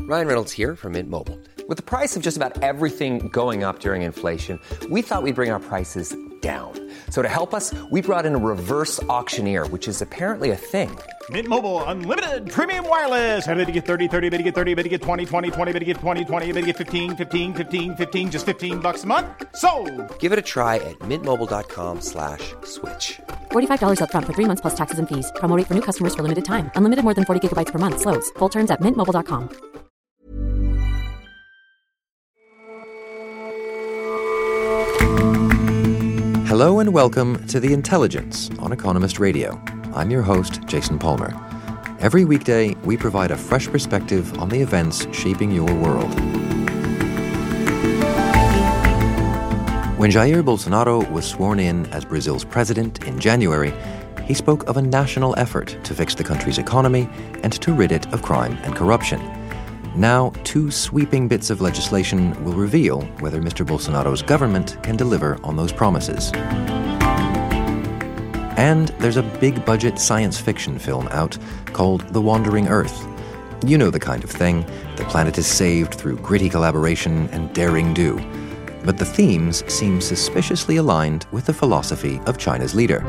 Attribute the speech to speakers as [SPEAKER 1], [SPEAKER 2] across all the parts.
[SPEAKER 1] Ryan Reynolds here from Mint Mobile. With the price of just about everything going up during inflation, we thought we'd bring our prices down. So to help us, we brought in a reverse auctioneer, which is apparently a thing.
[SPEAKER 2] Mint Mobile Unlimited Premium Wireless. How to get 30, 30, bit to get 30, bit to get 20, 20, 20, bit to get 20, 20, bit to get 15, 15, 15, 15, just $15 a month? Sold!
[SPEAKER 1] Give it a try at mintmobile.com/switch.
[SPEAKER 3] $45 up front for 3 months plus taxes and fees. Promo rate for new customers for limited time. Unlimited more than 40 gigabytes per month. Slows full terms at mintmobile.com.
[SPEAKER 4] Hello and welcome to The Intelligence on Economist Radio. I'm your host, Jason Palmer. Every weekday, we provide a fresh perspective on the events shaping your world. When Jair Bolsonaro was sworn in as Brazil's president in January, he spoke of a national effort to fix the country's economy and to rid it of crime and corruption. Now, 2 sweeping bits of legislation will reveal whether Mr. Bolsonaro's government can deliver on those promises. And there's a big-budget science fiction film out called The Wandering Earth. You know the kind of thing. The planet is saved through gritty collaboration and daring do. But the themes seem suspiciously aligned with the philosophy of China's leader.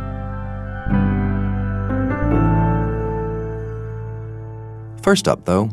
[SPEAKER 4] First up, though,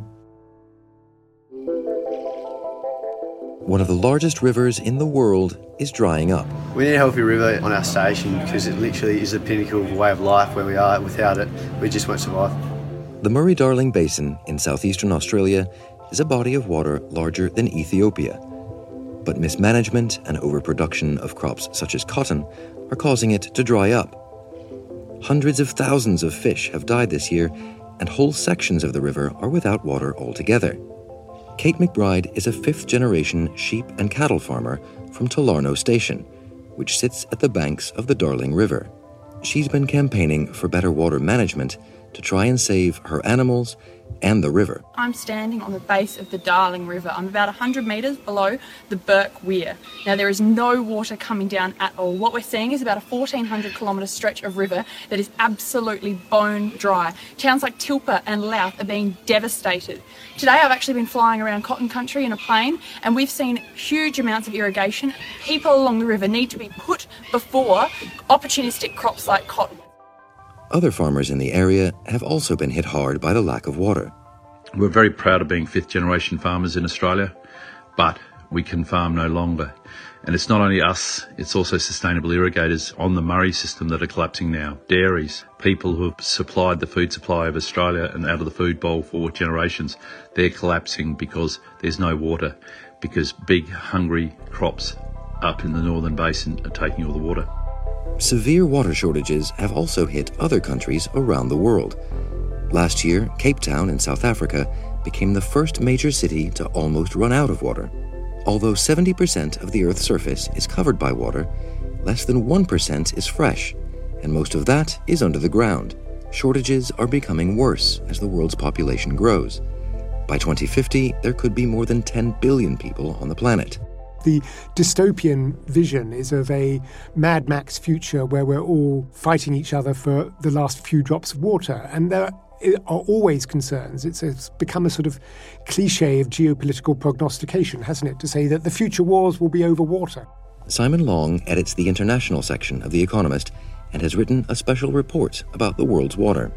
[SPEAKER 4] one of the largest rivers in the world is drying up.
[SPEAKER 5] We need a healthy river on our station because it literally is the pinnacle of a way of life where we are. Without it, we just won't survive.
[SPEAKER 4] The Murray-Darling Basin in southeastern Australia is a body of water larger than Ethiopia. But mismanagement and overproduction of crops such as cotton are causing it to dry up. Hundreds of thousands of fish have died this year, and whole sections of the river are without water altogether. Kate McBride is a 5th-generation sheep and cattle farmer from Tolarno Station, which sits at the banks of the Darling River. She's been campaigning for better water management to try and save her animals and the river.
[SPEAKER 6] I'm standing on the base of the Darling River. I'm about 100 metres below the Burke Weir. Now, there is no water coming down at all. What we're seeing is about a 1,400 kilometre stretch of river that is absolutely bone dry. Towns like Tilpa and Louth are being devastated. Today, I've actually been flying around cotton country in a plane, and we've seen huge amounts of irrigation. People along the river need to be put before opportunistic crops like cotton.
[SPEAKER 4] Other farmers in the area have also been hit hard by the lack of water.
[SPEAKER 7] We're very proud of being 5th-generation farmers in Australia, but we can farm no longer. And it's not only us, it's also sustainable irrigators on the Murray system that are collapsing now. Dairies, people who have supplied the food supply of Australia and out of the food bowl for generations, they're collapsing because there's no water, because big, hungry crops up in the northern basin are taking all the water.
[SPEAKER 4] Severe water shortages have also hit other countries around the world. Last year, Cape Town in South Africa became the first major city to almost run out of water. Although 70% of the Earth's surface is covered by water, less than 1% is fresh, and most of that is under the ground. Shortages are becoming worse as the world's population grows. By 2050, there could be more than 10 billion people on the planet.
[SPEAKER 8] The dystopian vision is of a Mad Max future where we're all fighting each other for the last few drops of water. And there are always concerns. It's become a sort of cliche of geopolitical prognostication, hasn't it, to say that the future wars will be over water.
[SPEAKER 4] Simon Long edits the international section of The Economist and has written a special report about the world's water.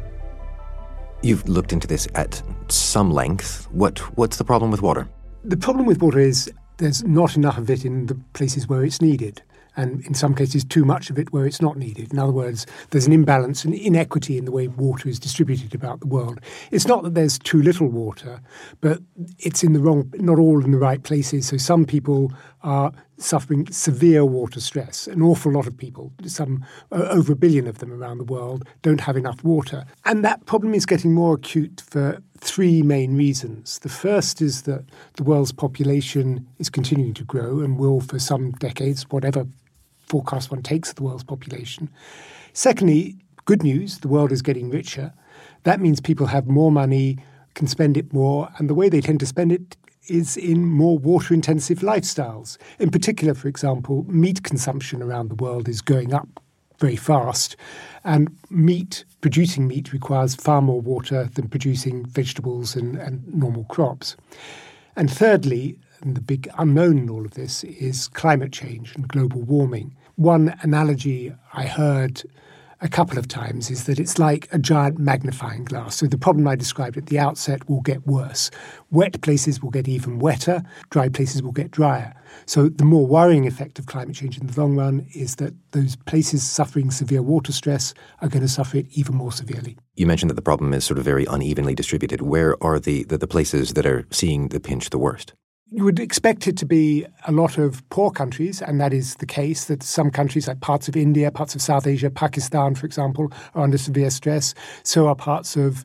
[SPEAKER 4] You've looked into this at some length. What's the problem with water?
[SPEAKER 8] The problem with water is there's not enough of it in the places where it's needed, and in some cases too much of it where it's not needed. In other words, there's an imbalance and inequity in the way water is distributed about the world. It's not that there's too little water, but it's not all in the right places. So some people are suffering severe water stress. An awful lot of people, over 1 billion of them around the world, don't have enough water. And that problem is getting more acute for 3 main reasons. The first is that the world's population is continuing to grow and will for some decades, whatever forecast one takes of the world's population. Secondly, good news, the world is getting richer. That means people have more money, can spend it more, and the way they tend to spend it is in more water-intensive lifestyles. In particular, for example, meat consumption around the world is going up very fast. And producing meat requires far more water than producing vegetables and normal crops. And thirdly, and the big unknown in all of this, is climate change and global warming. One analogy I heard a couple of times is that it's like a giant magnifying glass. So the problem I described at the outset will get worse. Wet places will get even wetter, dry places will get drier. So the more worrying effect of climate change in the long run is that those places suffering severe water stress are going to suffer it even more severely.
[SPEAKER 4] You mentioned that the problem is sort of very unevenly distributed. Where are the places that are seeing the pinch the worst?
[SPEAKER 8] You would expect it to be a lot of poor countries, and that is the case, that some countries like parts of India, parts of South Asia, Pakistan, for example, are under severe stress. So are parts of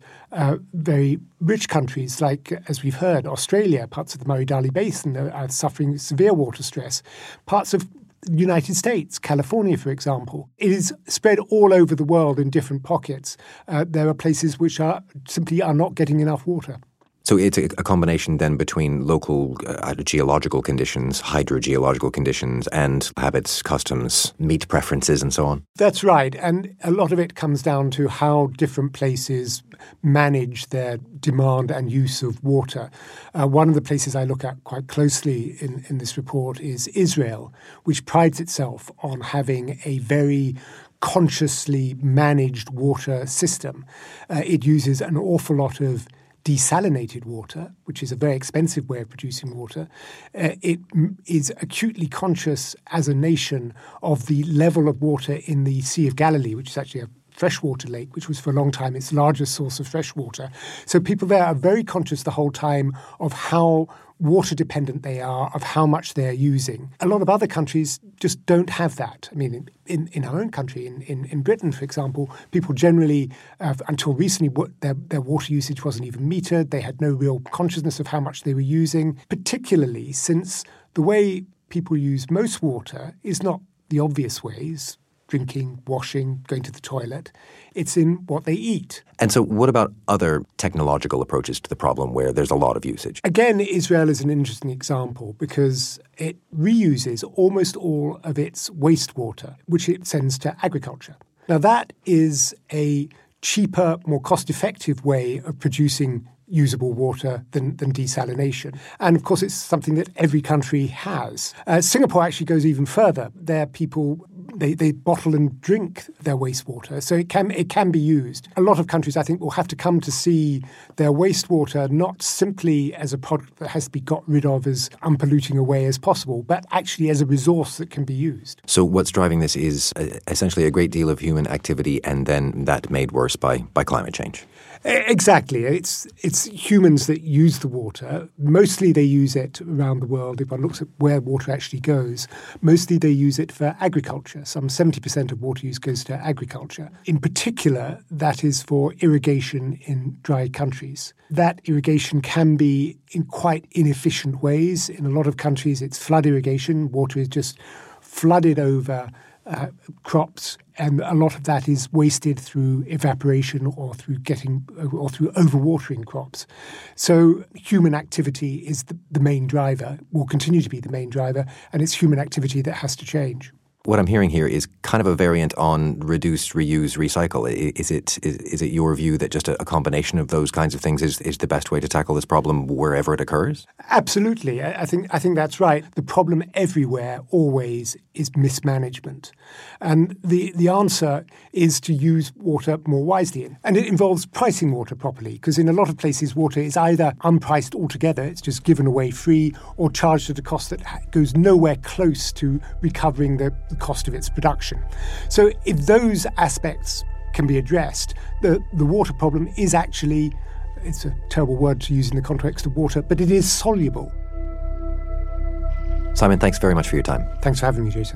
[SPEAKER 8] very rich countries like, as we've heard, Australia, parts of the Murray-Darling Basin are suffering severe water stress. Parts of the United States, California, for example. It is spread all over the world in different pockets. There are places which simply are not getting enough water.
[SPEAKER 4] So it's a combination then between local geological conditions, hydrogeological conditions, and habits, customs, meat preferences, and so on?
[SPEAKER 8] That's right. And a lot of it comes down to how different places manage their demand and use of water. One of the places I look at quite closely in this report is Israel, which prides itself on having a very consciously managed water system. It uses an awful lot of desalinated water, which is a very expensive way of producing water. It is acutely conscious as a nation of the level of water in the Sea of Galilee, which is actually a freshwater lake, which was for a long time its largest source of fresh water. So people there are very conscious the whole time of how water dependent they are, of how much they're using. A lot of other countries just don't have that. I mean, in our own country, in Britain, for example, people generally, until recently, their water usage wasn't even metered. They had no real consciousness of how much they were using, particularly since the way people use most water is not the obvious ways, drinking, washing, going to the toilet. It's in what they eat.
[SPEAKER 4] And so what about other technological approaches to the problem where there's a lot of usage?
[SPEAKER 8] Again, Israel is an interesting example because it reuses almost all of its wastewater, which it sends to agriculture. Now, that is a cheaper, more cost-effective way of producing usable water than desalination. And of course, it's something that every country has. Singapore actually goes even further. Their people, they bottle and drink their wastewater, so it can be used. A lot of countries, I think, will have to come to see their wastewater not simply as a product that has to be got rid of as unpolluting a way as possible, but actually as a resource that can be used.
[SPEAKER 4] So what's driving this is essentially a great deal of human activity and then that made worse by climate change.
[SPEAKER 8] Exactly. It's humans that use the water. Mostly they use it around the world. If one looks at where water actually goes, mostly they use it for agriculture. Some 70% of water use goes to agriculture. In particular, that is for irrigation in dry countries. That irrigation can be in quite inefficient ways. In a lot of countries, it's flood irrigation. Water is just flooded over crops, and a lot of that is wasted through evaporation or through overwatering crops. So human activity is the main driver, will continue to be the main driver, and it's human activity that has to change.
[SPEAKER 4] What I'm hearing here is kind of a variant on reduce, reuse, recycle. Is it your view that just a combination of those kinds of things is the best way to tackle this problem wherever it occurs?
[SPEAKER 8] Absolutely. I think that's right. The problem everywhere always is mismanagement. And the answer is to use water more wisely. And it involves pricing water properly, because in a lot of places water is either unpriced altogether, it's just given away free, or charged at a cost that goes nowhere close to recovering the cost of its production. So if those aspects can be addressed, the water problem is actually, it's a terrible word to use in the context of water, but it is soluble.
[SPEAKER 4] Simon, thanks very much for your time.
[SPEAKER 8] Thanks for having me, Jason.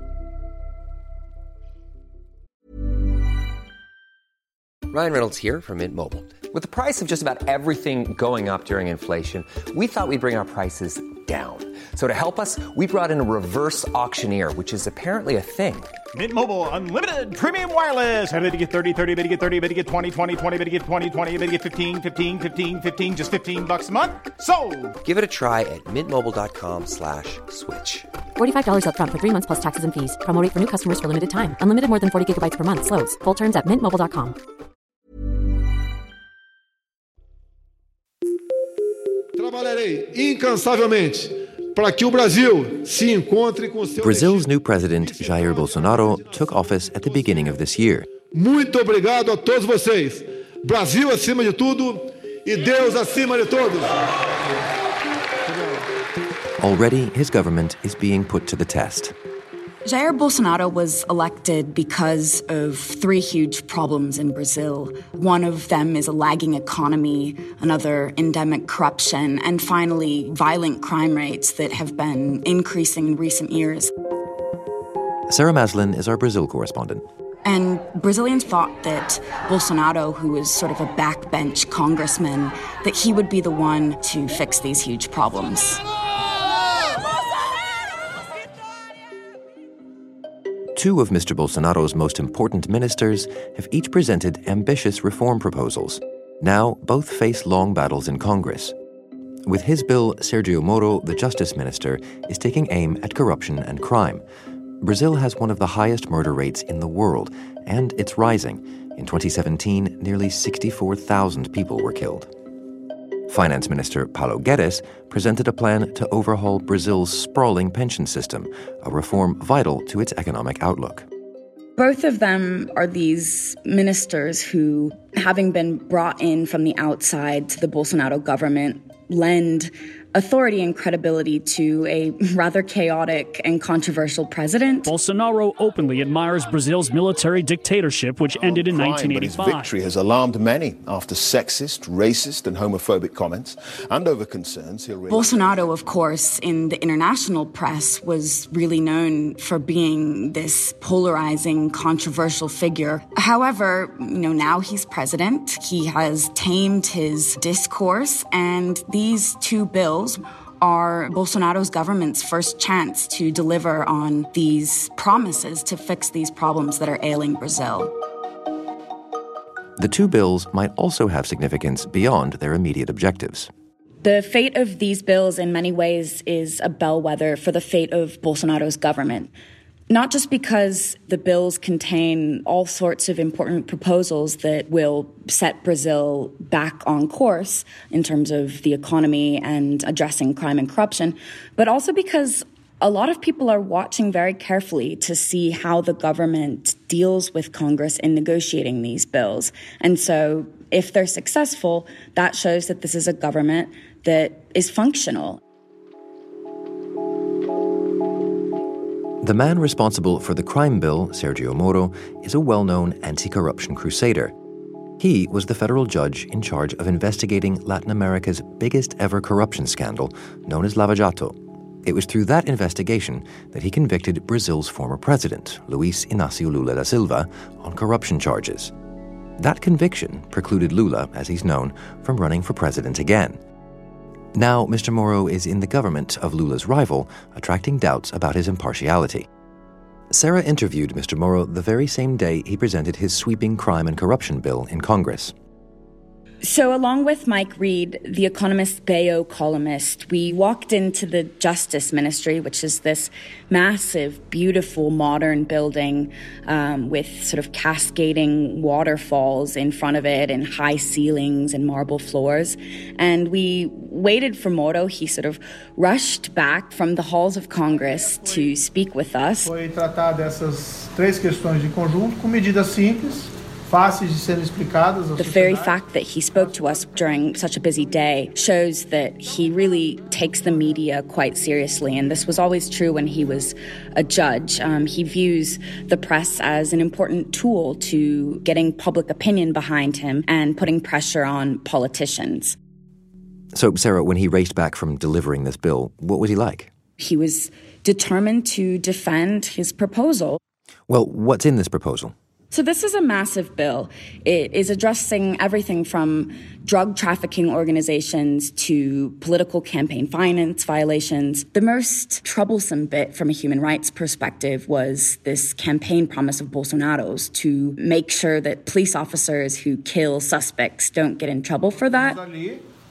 [SPEAKER 1] Ryan Reynolds here from Mint Mobile. With the price of just about everything going up during inflation, we thought we'd bring our prices down. So to help us, we brought in a reverse auctioneer, which is apparently a thing.
[SPEAKER 2] Mint Mobile Unlimited Premium Wireless. How to get 30, 30, bit to get 30, bit to get 20, 20, 20, bit to get 20, 20, bit to get 15, 15, 15, 15, just $15 a month? Sold!
[SPEAKER 1] Give it a try at mintmobile.com/switch.
[SPEAKER 3] $45 up front for 3 months plus taxes and fees. Promo rate for new customers for limited time. Unlimited more than 40 gigabytes per month. Slows full terms at mintmobile.com.
[SPEAKER 9] Trabalharei incansavelmente para que o Brasil se encontre com seu
[SPEAKER 4] Brazil's new president, Jair Bolsonaro, took office at the beginning of this year.
[SPEAKER 9] Muito obrigado a todos vocês. Brasil acima de tudo e Deus acima de todos.
[SPEAKER 4] Already, his government is being put to the test.
[SPEAKER 10] Jair Bolsonaro was elected because of three huge problems in Brazil. One of them is a lagging economy, another endemic corruption, and finally violent crime rates that have been increasing in recent years.
[SPEAKER 4] Sarah Maslin is our Brazil correspondent.
[SPEAKER 10] And Brazilians thought that Bolsonaro, who was sort of a backbench congressman, that he would be the one to fix these huge problems.
[SPEAKER 4] Two of Mr. Bolsonaro's most important ministers have each presented ambitious reform proposals. Now, both face long battles in Congress. With his bill, Sergio Moro, the Justice Minister, is taking aim at corruption and crime. Brazil has one of the highest murder rates in the world, and it's rising. In 2017, nearly 64,000 people were killed. Finance Minister Paulo Guedes presented a plan to overhaul Brazil's sprawling pension system, a reform vital to its economic outlook.
[SPEAKER 10] Both of them are these ministers who, having been brought in from the outside to the Bolsonaro government, lend authority and credibility to a rather chaotic and controversial president.
[SPEAKER 11] Bolsonaro openly admires Brazil's military dictatorship, which ended in 1985.
[SPEAKER 12] But his victory has alarmed many after sexist, racist, and homophobic comments, and over concerns he'll...
[SPEAKER 10] Bolsonaro, of course, in the international press, was really known for being this polarizing, controversial figure. However, now he's president. He has tamed his discourse, and these two bills are Bolsonaro's government's first chance to deliver on these promises to fix these problems that are ailing Brazil.
[SPEAKER 4] The two bills might also have significance beyond their immediate objectives.
[SPEAKER 10] The fate of these bills in many ways is a bellwether for the fate of Bolsonaro's government. Not just because the bills contain all sorts of important proposals that will set Brazil back on course in terms of the economy and addressing crime and corruption, but also because a lot of people are watching very carefully to see how the government deals with Congress in negotiating these bills. And so if they're successful, that shows that this is a government that is functional.
[SPEAKER 4] The man responsible for the crime bill, Sergio Moro, is a well-known anti-corruption crusader. He was the federal judge in charge of investigating Latin America's biggest ever corruption scandal, known as Lava Jato. It was through that investigation that he convicted Brazil's former president, Luiz Inácio Lula da Silva, on corruption charges. That conviction precluded Lula, as he's known, from running for president again. Now, Mr. Moro is in the government of Lula's rival, attracting doubts about his impartiality. Sarah interviewed Mr. Moro the very same day he presented his sweeping crime and corruption bill in Congress.
[SPEAKER 10] So along with Mike Reed, the Economist Bayo columnist, we walked into the Justice Ministry, which is this massive, beautiful, modern building with sort of cascading waterfalls in front of it and high ceilings and marble floors. And we waited for Moro. He sort of rushed back from the halls of Congress to speak with us.
[SPEAKER 13] Foi tratar dessas três questões de conjunto com medidas simples. The
[SPEAKER 10] very fact that he spoke to us during such a busy day shows that he really takes the media quite seriously, and this was always true when he was a judge. He views the press as an important tool to getting public opinion behind him and putting pressure on politicians.
[SPEAKER 4] So, Sarah, when he raced back from delivering this bill, what was he like?
[SPEAKER 10] He was determined to defend his proposal.
[SPEAKER 4] Well, what's in this proposal?
[SPEAKER 10] So this is a massive bill. It is addressing everything from drug trafficking organizations to political campaign finance violations. The most troublesome bit from a human rights perspective was this campaign promise of Bolsonaro's to make sure that police officers who kill suspects don't get in trouble for that.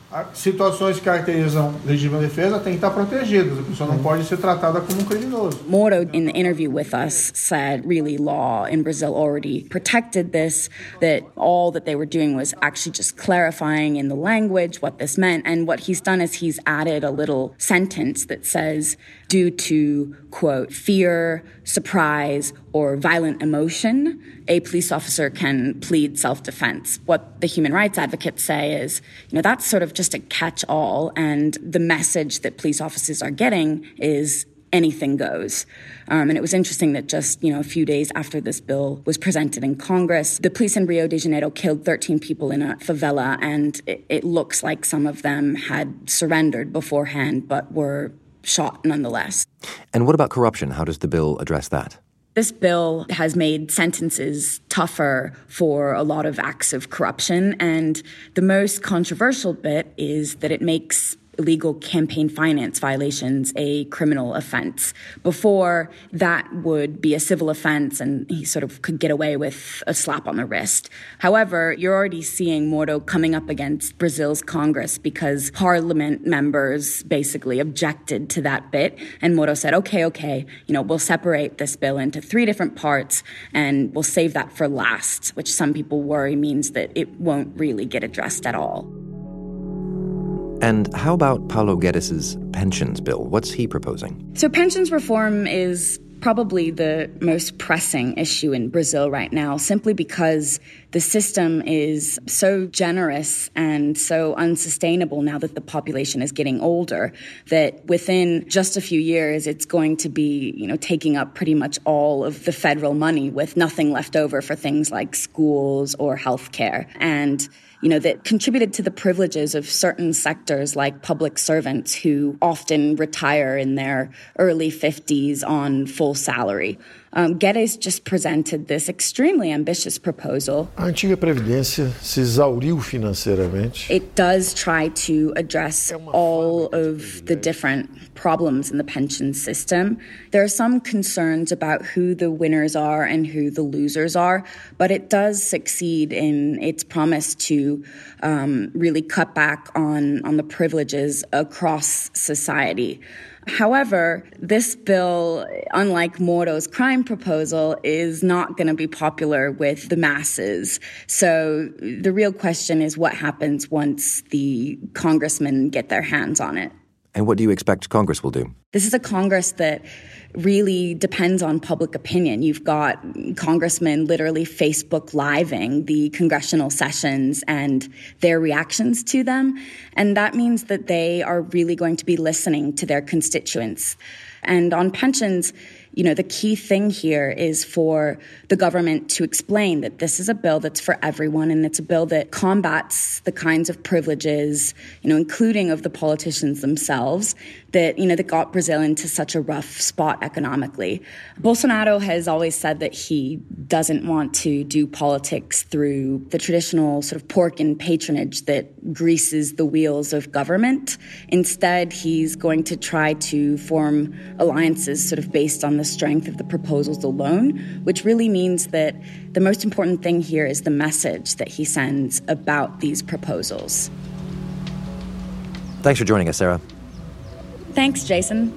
[SPEAKER 13] Situações que caracterizam legítima defesa têm que estar protegidas. A pessoa não pode ser tratada como criminoso.
[SPEAKER 10] Moro, in the interview with us, said really law in Brazil already protected this, that all that they were doing was actually just clarifying in the language what this meant. And what he's done is he's added a little sentence that says, due to, quote, fear, surprise, or violent emotion, a police officer can plead self-defense. What the human rights advocates say is, that's sort of just a catch-all, and the message that police officers are getting is anything goes. And it was interesting that just, a few days after this bill was presented in Congress, the police in Rio de Janeiro killed 13 people in a favela, and it looks like some of them had surrendered beforehand, but were shot nonetheless.
[SPEAKER 4] And what about corruption? How does the bill address that?
[SPEAKER 10] This bill has made sentences tougher for a lot of acts of corruption, and the most controversial bit is that it makes illegal campaign finance violations a criminal offense. Before, that would be a civil offense and he sort of could get away with a slap on the wrist. However, you're already seeing Moro coming up against Brazil's Congress because parliament members basically objected to that bit, and Moro said, okay, we'll separate this bill into 3 different parts and we'll save that for last, which some people worry means that it won't really get addressed at all.
[SPEAKER 4] And how about Paulo Guedes' pensions bill? What's he proposing?
[SPEAKER 10] So pensions reform is probably the most pressing issue in Brazil right now, simply because the system is so generous and so unsustainable now that the population is getting older, that within just a few years, it's going to be, taking up pretty much all of the federal money with nothing left over for things like schools or healthcare. And that contributed to the privileges of certain sectors like public servants who often retire in their early 50s on full salary. Guedes just presented this extremely ambitious proposal.
[SPEAKER 9] A antiga Previdência se exauriu financeiramente.
[SPEAKER 10] It does try to address all of the different problems in the pension system. There are some concerns about who the winners are and who the losers are, but it does succeed in its promise to really cut back on the privileges across society. However, this bill, unlike Moro's crime proposal, is not going to be popular with the masses. So the real question is what happens once the congressmen get their hands on it.
[SPEAKER 4] And what do you expect Congress will do?
[SPEAKER 10] This is a Congress that really depends on public opinion. You've got congressmen literally Facebook Living the congressional sessions and their reactions to them. And that means that they are really going to be listening to their constituents. And on pensions, the key thing here is for the government to explain that this is a bill that's for everyone, and it's a bill that combats the kinds of privileges, including of the politicians themselves, that got Brazil into such a rough spot economically. Bolsonaro has always said that he doesn't want to do politics through the traditional sort of pork and patronage that greases the wheels of government. Instead, he's going to try to form alliances sort of based on the strength of the proposals alone, which really means that the most important thing here is the message that he sends about these proposals.
[SPEAKER 4] Thanks for joining us, Sarah.
[SPEAKER 10] Thanks, Jason.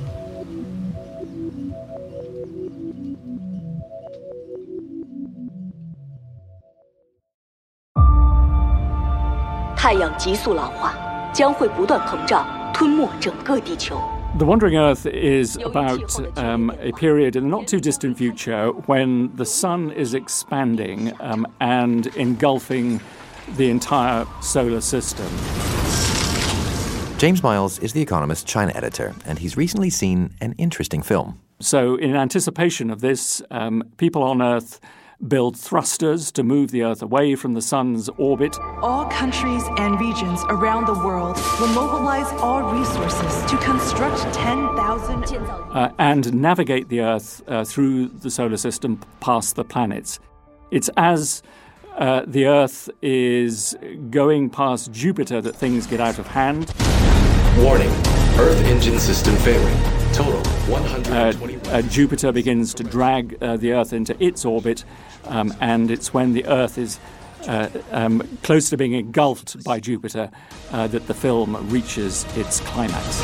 [SPEAKER 11] The Wandering Earth is about a period in the not-too-distant future when the sun is expanding and engulfing the entire solar system.
[SPEAKER 4] James Miles is The Economist's China editor, and he's recently seen an interesting film.
[SPEAKER 11] So in anticipation of this, people on Earth build thrusters to move the Earth away from the sun's orbit.
[SPEAKER 14] All countries and regions around the world will mobilize all resources to construct 10,000...
[SPEAKER 11] and navigate the Earth through the solar system past the planets. It's as the Earth is going past Jupiter that things get out of hand.
[SPEAKER 15] Warning, Earth engine system failing. Total 120.
[SPEAKER 11] Jupiter begins to drag the Earth into its orbit, and it's when the Earth is close to being engulfed by Jupiter, that the film reaches its climax.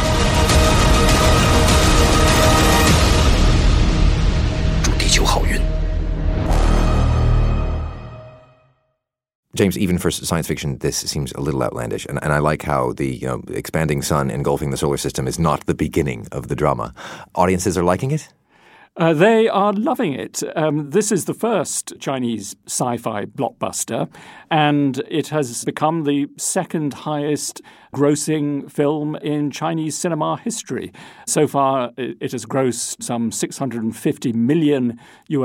[SPEAKER 4] James, even for science fiction, this seems a little outlandish. And I like how the expanding sun engulfing the solar system is not the beginning of the drama. Audiences are liking it?
[SPEAKER 11] They are loving it. This is the first Chinese sci-fi blockbuster, and it has become the second highest grossing film in Chinese cinema history. So far, it has grossed some $650 million,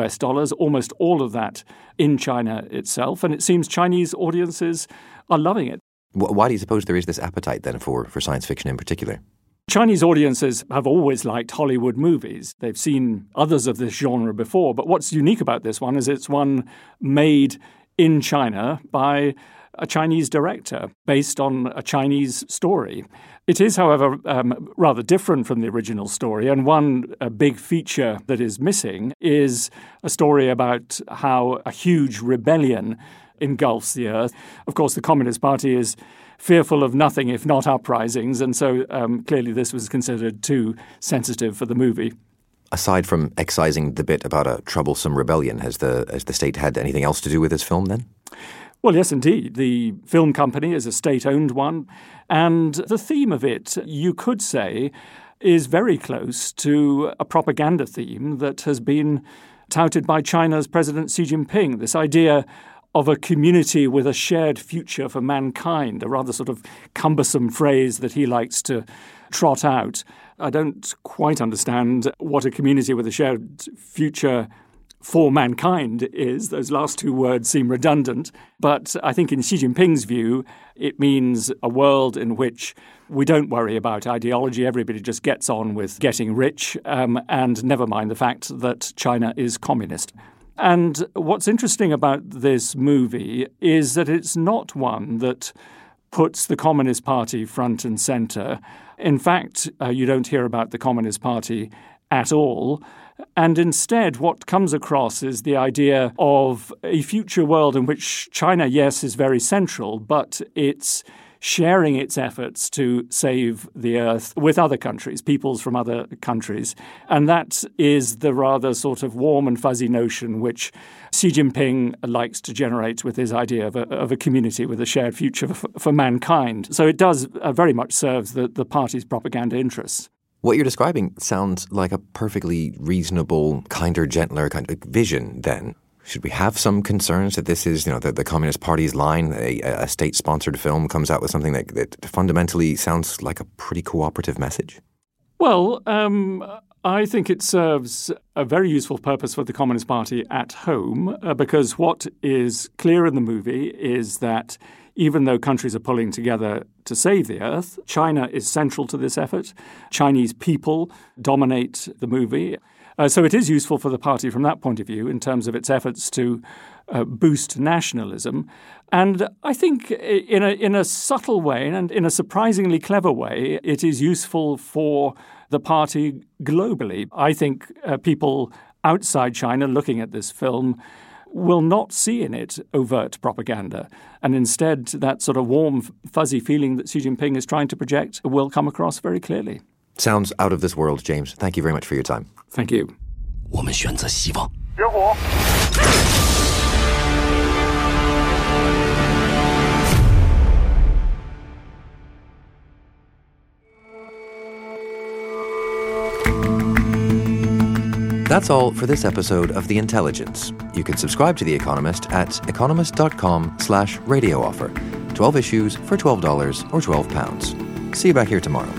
[SPEAKER 11] almost all of that in China itself, and it seems Chinese audiences are loving it.
[SPEAKER 4] Why do you suppose there is this appetite then for science fiction in particular?
[SPEAKER 11] Chinese audiences have always liked Hollywood movies. They've seen others of this genre before, but what's unique about this one is it's one made in China by a Chinese director based on a Chinese story. It is, however, rather different from the original story, and one big feature that is missing is a story about how a huge rebellion engulfs the earth. Of course, the Communist Party is fearful of nothing if not uprisings, and so clearly this was considered too sensitive for the movie.
[SPEAKER 4] Aside from excising the bit about a troublesome rebellion, has the state had anything else to do with this film then?
[SPEAKER 11] Well, yes, indeed. The film company is a state-owned one, and the theme of it, you could say, is very close to a propaganda theme that has been touted by China's President Xi Jinping, this idea of a community with a shared future for mankind, a rather sort of cumbersome phrase that he likes to trot out. I don't quite understand what a community with a shared future for mankind is. Those last two words seem redundant. But I think in Xi Jinping's view, it means a world in which we don't worry about ideology. Everybody just gets on with getting rich, and never mind the fact that China is communist. And what's interesting about this movie is that it's not one that puts the Communist Party front and center. In fact, you don't hear about the Communist Party at all. And instead, what comes across is the idea of a future world in which China, yes, is very central, but it's sharing its efforts to save the earth with other countries, peoples from other countries. And that is the rather sort of warm and fuzzy notion which Xi Jinping likes to generate with his idea of a community with a shared future for mankind. So it does very much serve the party's propaganda interests.
[SPEAKER 4] What you're describing sounds like a perfectly reasonable, kinder, gentler kind of vision then. Should we have some concerns that this is, the Communist Party's line, a state-sponsored film comes out with something that fundamentally sounds like a pretty cooperative message?
[SPEAKER 11] Well, I think it serves a very useful purpose for the Communist Party at home, because what is clear in the movie is that even though countries are pulling together to save the earth, China is central to this effort. Chinese people dominate the movie. So it is useful for the party from that point of view in terms of its efforts to boost nationalism. And I think in a subtle way and in a surprisingly clever way, it is useful for the party globally. I think people outside China looking at this film will not see in it overt propaganda. And instead, that sort of warm, fuzzy feeling that Xi Jinping is trying to project will come across very clearly.
[SPEAKER 4] Sounds out of this world, James. Thank you very much for your time.
[SPEAKER 11] Thank you.
[SPEAKER 16] 我们选择希望。
[SPEAKER 2] 点火。
[SPEAKER 4] That's all for this episode of The Intelligence. You can subscribe to The Economist at economist.com/radio offer. 12 issues for $12 or £12. See you back here tomorrow.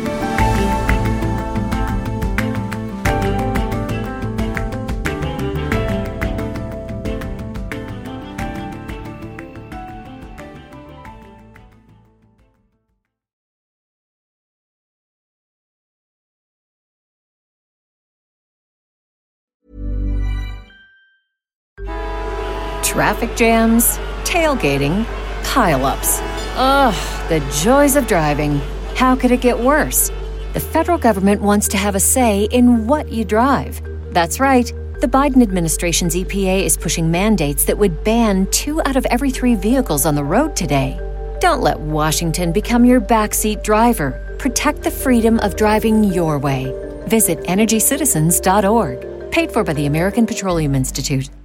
[SPEAKER 17] Traffic jams, tailgating, pile-ups. Ugh, the joys of driving. How could it get worse? The federal government wants to have a say in what you drive. That's right. The Biden administration's EPA is pushing mandates that would ban 2 out of every 3 vehicles on the road today. Don't let Washington become your backseat driver. Protect the freedom of driving your way. Visit EnergyCitizens.org. Paid for by the American Petroleum Institute.